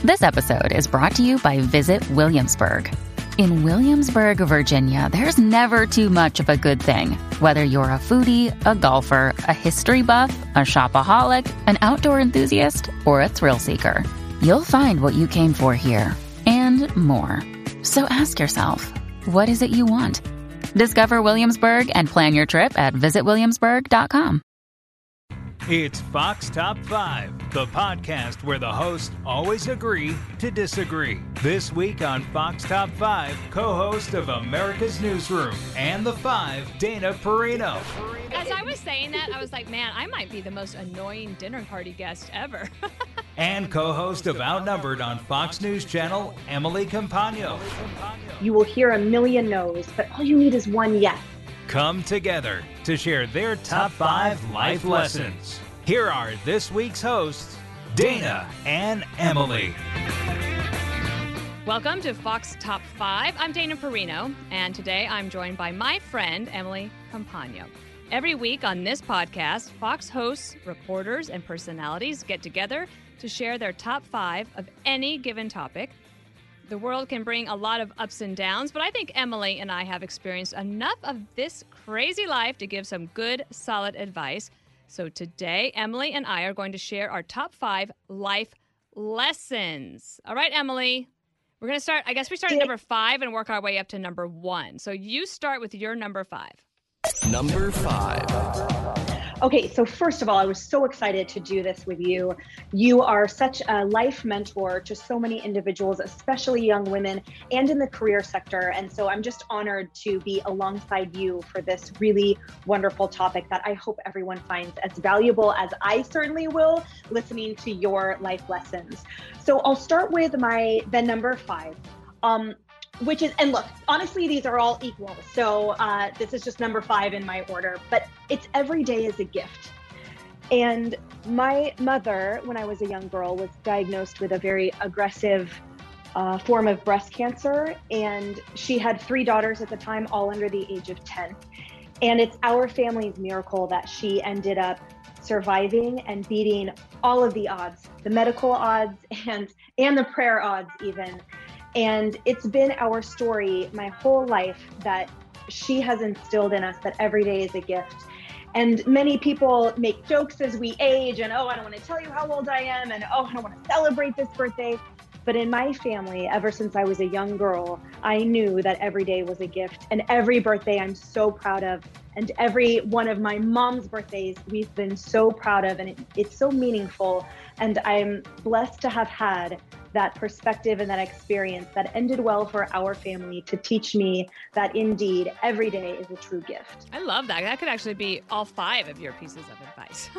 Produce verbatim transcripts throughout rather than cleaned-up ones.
This episode is brought to you by Visit Williamsburg. In Williamsburg, Virginia, there's never too much of a good thing. Whether you're a foodie, a golfer, a history buff, a shopaholic, an outdoor enthusiast, or a thrill seeker, you'll find what you came for here and more. So ask yourself, what is it you want? Discover Williamsburg and plan your trip at visit williamsburg dot com. It's Fox Top five, the podcast where the hosts always agree to disagree. This week on Fox Top five, co-host of America's Newsroom and The Five, Dana Perino. As I was saying that, I was like, man, I might be the most annoying dinner party guest ever. And co-host of Outnumbered on Fox News Channel, Emily Compagno. You will hear a million no's, but all you need is one yes. Come together to share their top five life lessons. Here are this week's hosts, Dana and Emily. Welcome to Fox Top five. I'm Dana Perino, and today I'm joined by my friend, Emily Compagno. Every week on this podcast, Fox hosts, reporters, and personalities get together to share their top five of any given topic. The world can bring a lot of ups and downs, but I think Emily and I have experienced enough of this crazy life to give some good, solid advice. So today, Emily and I are going to share our top five life lessons. All right, Emily, we're going to start, I guess we start at number five and work our way up to number one. So you start with your number five. Number five. Okay, so first of all, I was so excited to do this with you. You are such a life mentor to so many individuals, especially young women and in the career sector. And so I'm just honored to be alongside you for this really wonderful topic that I hope everyone finds as valuable as I certainly will listening to your life lessons. So I'll start with my, the number five. Um, Which is, and look, honestly, these are all equal. So uh, this is just number five in my order, but it's every day is a gift. And my mother, when I was a young girl, was diagnosed with a very aggressive uh, form of breast cancer. And she had three daughters at the time, all under the age of ten. And it's our family's miracle that she ended up surviving and beating all of the odds, the medical odds and, and the prayer odds even. And it's been our story my whole life that she has instilled in us that every day is a gift. And many people make jokes as we age and, oh, I don't want to tell you how old I am. And, oh, I don't want to celebrate this birthday. But in my family, ever since I was a young girl, I knew that every day was a gift. And every birthday I'm so proud of. And every one of my mom's birthdays we've been so proud of. And it, it's so meaningful. And I'm blessed to have had that perspective and that experience that ended well for our family to teach me that indeed every day is a true gift. I love that. That could actually be all five of your pieces of advice.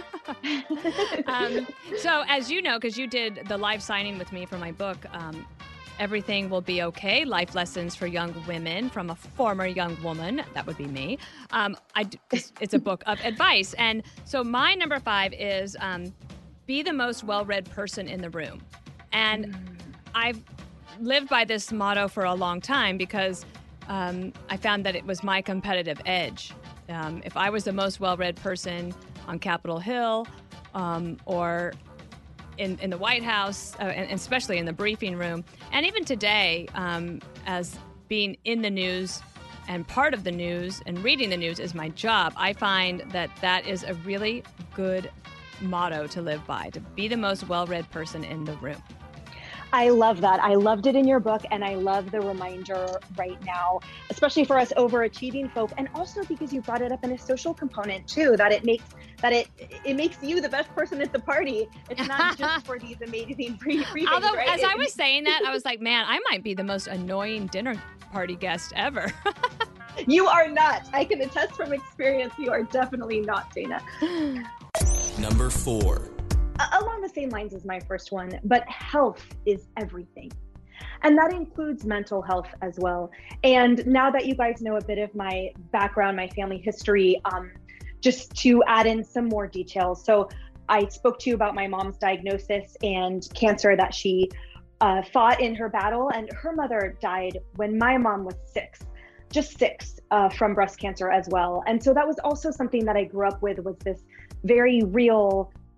um, so as you know, because you did the live signing with me for my book, um, Everything Will Be Okay, Life Lessons for Young Women from a Former Young Woman. That would be me. Um, I, it's, it's a book of advice. And so my number five is um, be the most well-read person in the room. And I've lived by this motto for a long time because um, I found that it was my competitive edge. Um, if I was the most well-read person on Capitol Hill um, or in, in the White House, uh, and especially in the briefing room, and even today, um, as being in the news and part of the news and reading the news is my job, I find that that is a really good motto to live by, to be the most well-read person in the room. I love that. I loved it in your book, and I love the reminder right now, especially for us overachieving folk, and also because you brought it up in a social component too, that it makes that it it makes you the best person at the party. It's not just for these amazing pre briefings. Although, right? as I was saying that, I was like, man, I might be the most annoying dinner party guest ever. You are not. I can attest from experience. You are definitely not, Dana. Number four. Along the same lines as my first one, but health is everything. And that includes mental health as well. And now that you guys know a bit of my background, my family history, um, just to add in some more details. So I spoke to you about my mom's diagnosis and cancer that she uh, fought in her battle. And her mother died when my mom was six, just six uh, from breast cancer as well. And so that was also something that I grew up with, was this very real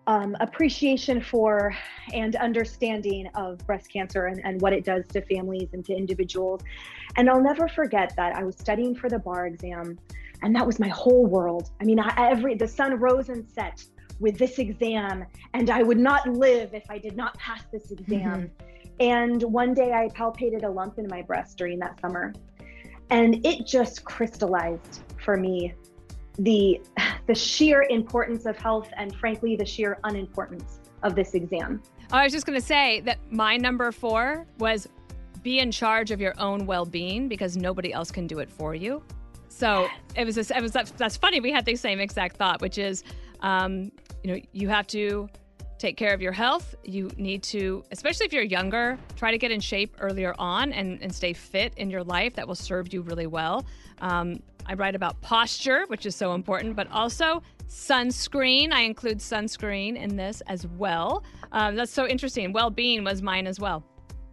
um, appreciation for and understanding of breast cancer and, and what it does to families and to individuals. And I'll never forget that I was studying for the bar exam, and that was my whole world. I mean, I, every the sun rose and set with this exam, and I would not live if I did not pass this exam. Mm-hmm. And one day I palpated a lump in my breast during that summer, and it just crystallized for me the the sheer importance of health, and frankly, the sheer unimportance of this exam. I was just going to say that my number four was be in charge of your own well-being, because nobody else can do it for you. So it was, a, it was that's funny. We had the same exact thought, which is, um, you know, you have to take care of your health. You need to, especially if you're younger, try to get in shape earlier on and, and stay fit in your life. That will serve you really well. Um, I write about posture, which is so important, but also sunscreen. I include sunscreen in this as well. Um, that's so interesting. Well-being was mine as well.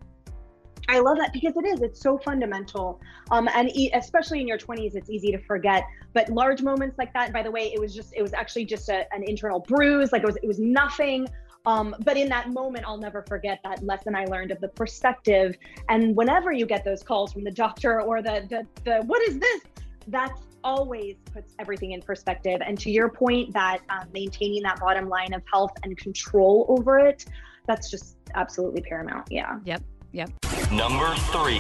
I love that, because it is. It's so fundamental. Um, and e- especially in your twenties, it's easy to forget. But large moments like that, by the way, it was just, it was actually just a, an internal bruise. Like it was, it was nothing. Um, but in that moment, I'll never forget that lesson I learned of the perspective. And whenever you get those calls from the doctor or the, the, the what is this? That's always puts everything in perspective. And to your point, that um, maintaining that bottom line of health and control over it, that's just absolutely paramount. Yeah. Yep. Yep. Number three.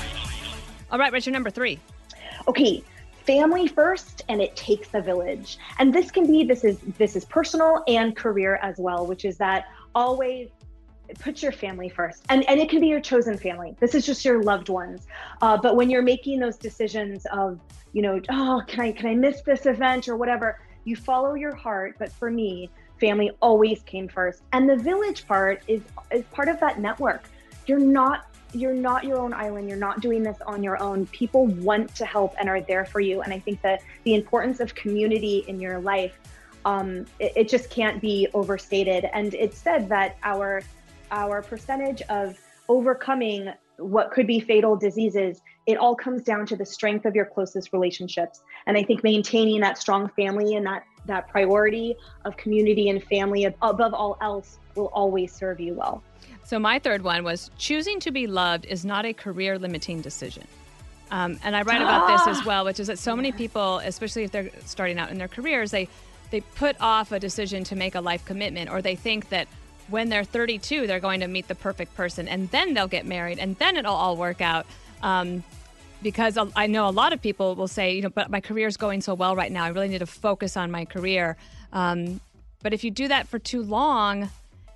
All right, what's your number three? Okay, family first, and it takes a village. And this can be, this is this is personal and career as well, which is that always put your family first. And, and it can be your chosen family. This is just your loved ones. Uh, but when you're making those decisions of, you know, oh, can I can I miss this event or whatever, you follow your heart. But for me, family always came first. And the village part is is part of that network. You're not you're not your own island. You're not doing this on your own. People want to help and are there for you. And I think that the importance of community in your life, um, it, it just can't be overstated. And it's said that our our percentage of overcoming what could be fatal diseases, it all comes down to the strength of your closest relationships. And I think maintaining that strong family and that that priority of community and family above all else will always serve you well. So my third one was choosing to be loved is not a career limiting decision. Um, and I write about this as well, which is that so many people, especially if they're starting out in their careers, they, they put off a decision to make a life commitment, or they think that when they're thirty-two, they're going to meet the perfect person and then they'll get married and then it'll all work out. Um, because I know a lot of people will say, you know, but my career is going so well right now. I really need to focus on my career. Um, but if you do that for too long,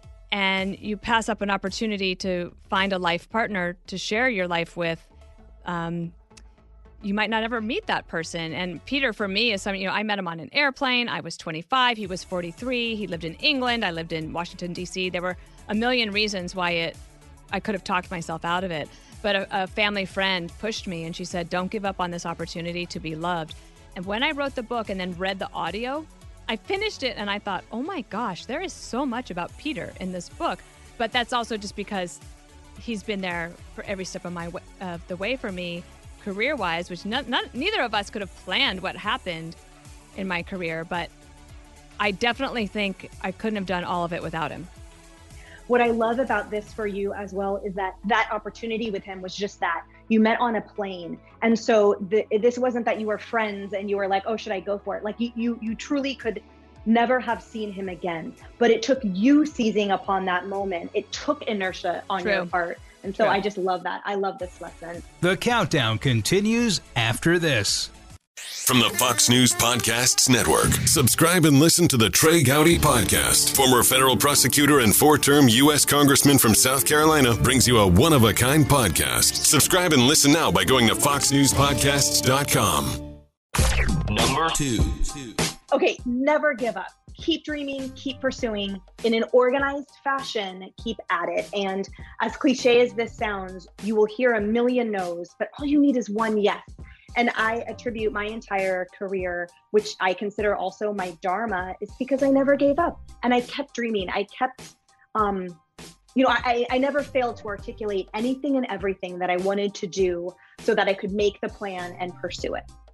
and you pass up an opportunity to find a life partner to share your life with, um, you might not ever meet that person. And Peter, for me, is something, you know, I met him on an airplane. I was twenty-five. He was forty-three. He lived in England. I lived in Washington, D C. There were a million reasons why it, I could have talked myself out of it. But a, a family friend pushed me and she said, don't give up on this opportunity to be loved. And when I wrote the book and then read the audio, I finished it and I thought, oh my gosh, there is so much about Peter in this book. But that's also just because he's been there for every step of my of the way for me, career-wise, which not, not, neither of us could have planned what happened in my career. But I definitely think I couldn't have done all of it without him. What I love about this for you as well is that that opportunity with him was just that. You met on a plane. And so the, this wasn't that you were friends and you were like, oh, should I go for it? Like you, you, you truly could never have seen him again. But it took you seizing upon that moment. It took inertia on True. your part. And so True. I just love that. I love this lesson. The countdown continues after this. From the Fox News Podcasts Network, subscribe and listen to the Trey Gowdy Podcast. Former federal prosecutor and four-term U S Congressman from South Carolina brings you a one-of-a-kind podcast. Subscribe and listen now by going to fox news podcasts dot com. Number two. Okay, never give up. Keep dreaming, keep pursuing in an organized fashion, keep at it. And as cliche as this sounds, you will hear a million no's, but all you need is one yes. And I attribute my entire career, which I consider also my dharma, is because I never gave up and I kept dreaming. I kept, um, you know, I, I never failed to articulate anything and everything that I wanted to do so that I could make the plan and pursue it.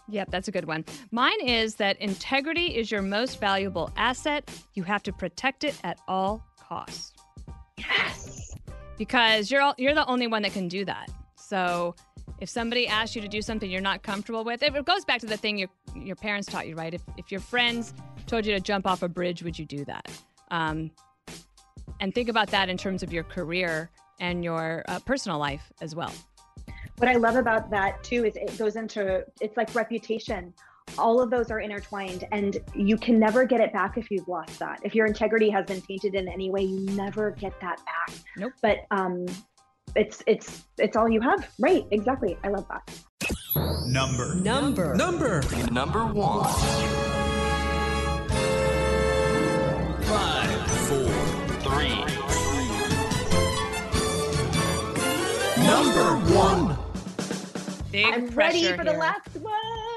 Yep, that's a good one. Mine is that integrity is your most valuable asset. You have to protect it at all costs. Yes. Because you're all, you're the only one that can do that. So if somebody asks you to do something you're not comfortable with, it goes back to the thing your your parents taught you, right? If if your friends told you to jump off a bridge, would you do that? Um, and think about that in terms of your career and your uh, personal life as well. What I love about that too is it goes into, it's like reputation. All of those are intertwined, and you can never get it back if you've lost that. If your integrity has been tainted in any way, you never get that back. Nope. But um, it's it's it's all you have. Right? Exactly. I love that. Number. Number. Number. Number one. Five. Four. Three. Number one. Big I'm ready pressure for the here. last one.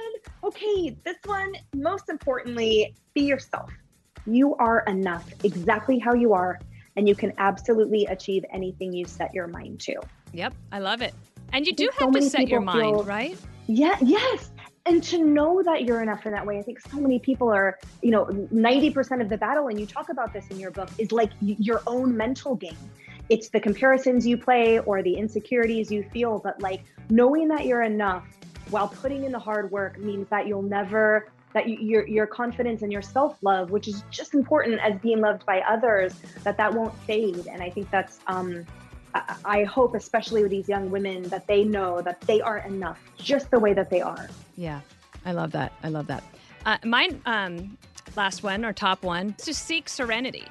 Okay, this one, most importantly, be yourself. You are enough exactly how you are, and you can absolutely achieve anything you set your mind to. Yep, I love it. And you I do think so have to many set your people mind, feel- right? Yeah, yes. And to know that you're enough in that way, I think so many people are, you know, ninety percent of the battle, and you talk about this in your book, is like y- your own mental game. It's the comparisons you play or the insecurities you feel, but like knowing that you're enough while putting in the hard work means that you'll never, that you, your your confidence and your self-love, which is just important as being loved by others, that that won't fade. And I think that's, um, I, I hope, especially with these young women, that they know that they are enough just the way that they are. Yeah, I love that. I love that. Uh, mine, um, last one or top one, is to seek serenity.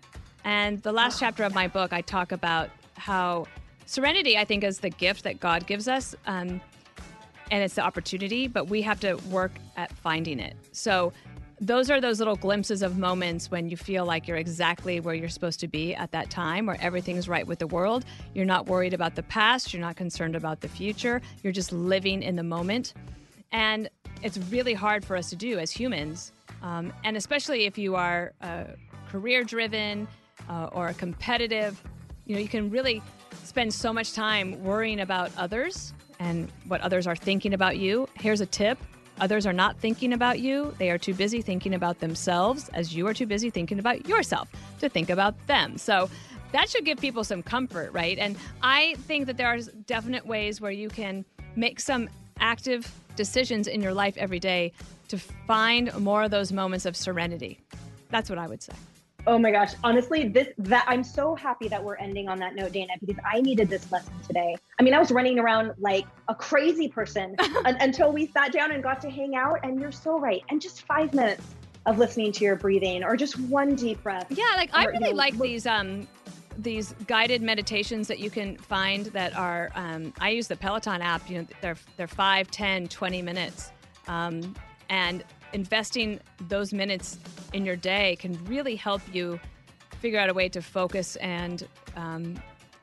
And the last chapter of my book, I talk about how serenity, I think, is the gift that God gives us. Um, and it's the opportunity, but we have to work at finding it. So those are those little glimpses of moments when you feel like you're exactly where you're supposed to be at that time, where everything's right with the world. You're not worried about the past. You're not concerned about the future. You're just living in the moment. And it's really hard for us to do as humans. Um, and especially if you are uh, career-driven uh, or competitive, you know, you can really spend so much time worrying about others and what others are thinking about you. Here's a tip. Others are not thinking about you. They are too busy thinking about themselves, as you are too busy thinking about yourself to think about them. So that should give people some comfort, right? And I think that there are definite ways where you can make some active decisions in your life every day to find more of those moments of serenity. That's what I would say. Oh my gosh. Honestly, this that I'm so happy that we're ending on that note, Dana, because I needed this lesson today. I mean, I was running around like a crazy person un- until we sat down and got to hang out. And you're so right. And just five minutes of listening to your breathing, or just one deep breath. Yeah, like I Or, really you know, like look- these um these guided meditations that you can find that are um I use the Peloton app. You know, they're they're five, ten, twenty minutes. Um and investing those minutes in your day can really help you figure out a way to focus and um,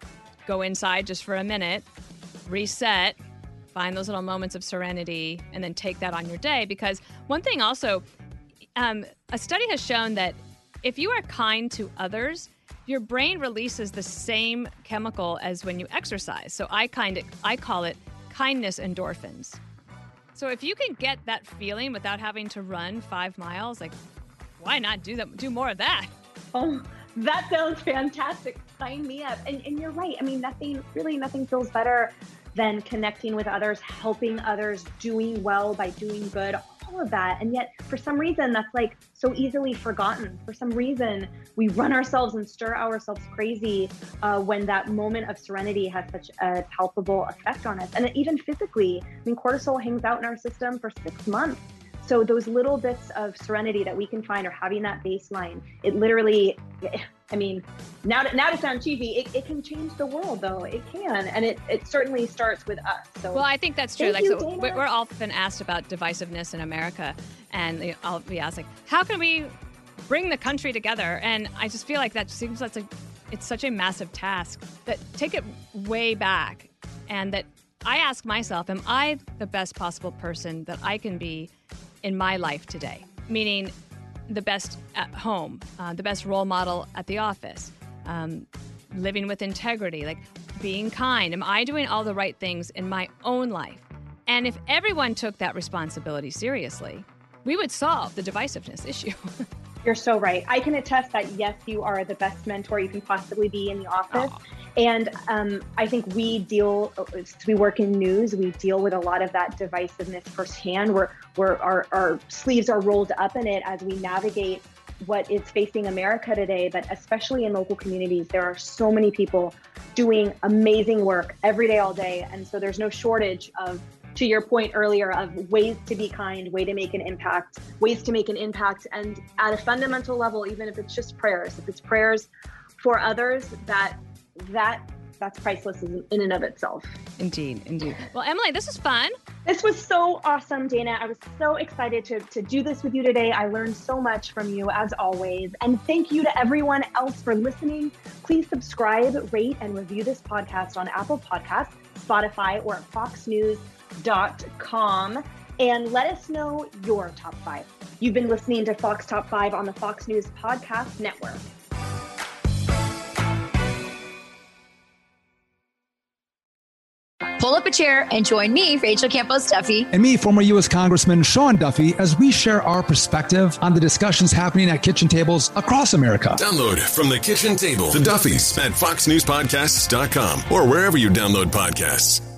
go inside just for a minute, reset, find those little moments of serenity, and then take that on your day. Because one thing also, um, a study has shown that if you are kind to others, your brain releases the same chemical as when you exercise. So I kind of, I call it kindness endorphins. So if you can get that feeling without having to run five miles, like, why not do that? Do more of that. Oh, that sounds fantastic. Sign me up. And, and you're right. I mean, nothing, really nothing feels better than connecting with others, helping others, doing well by doing good, all of that. And yet, for some reason, that's like so easily forgotten. For some reason, we run ourselves and stir ourselves crazy uh, when that moment of serenity has such a palpable effect on us. And even physically, I mean, cortisol hangs out in our system for six months. So those little bits of serenity that we can find, or having that baseline, it literally, I mean, now to, now to sound cheesy, it, it can change the world, though. It can. And it, it certainly starts with us. So Well, I think that's true. Thank Like, you, so Dana. we're we're often asked about divisiveness in America, and you know, I'll be asked like, how can we bring the country together? And I just feel like that seems like a, it's such a massive task. That take it way back, and that I ask myself, am I the best possible person that I can be in my life today? Meaning, the best at home, uh, the best role model at the office, um, living with integrity, like being kind. Am I doing all the right things in my own life? And if everyone took that responsibility seriously, we would solve the divisiveness issue. You're so right. I can attest that, yes, you are the best mentor you can possibly be in the office. Aww. And um, I think we deal, we work in news, we deal with a lot of that divisiveness firsthand. We're, we're, our, our sleeves are rolled up in it as we navigate what is facing America today, but especially in local communities, there are so many people doing amazing work every day, all day. And so there's no shortage of, to your point earlier, of ways to be kind, way to make an impact, ways to make an impact. And at a fundamental level, even if it's just prayers, if it's prayers for others, that that that's priceless in, in and of itself. Indeed, indeed. Well, Emily, this is fun. This was so awesome, Dana. I was so excited to, to do this with you today. I learned so much from you, as always. And thank you to everyone else for listening. Please subscribe, rate, and review this podcast on Apple Podcasts, Spotify, or at fox news dot com. And let us know your top five. You've been listening to Fox Top five on the Fox News Podcast Network. Pull up a chair and join me, Rachel Campos Duffy. And me, former U S Congressman Sean Duffy, as we share our perspective on the discussions happening at kitchen tables across America. Download From the Kitchen Table, The Duffys, at fox news podcasts dot com or wherever you download podcasts.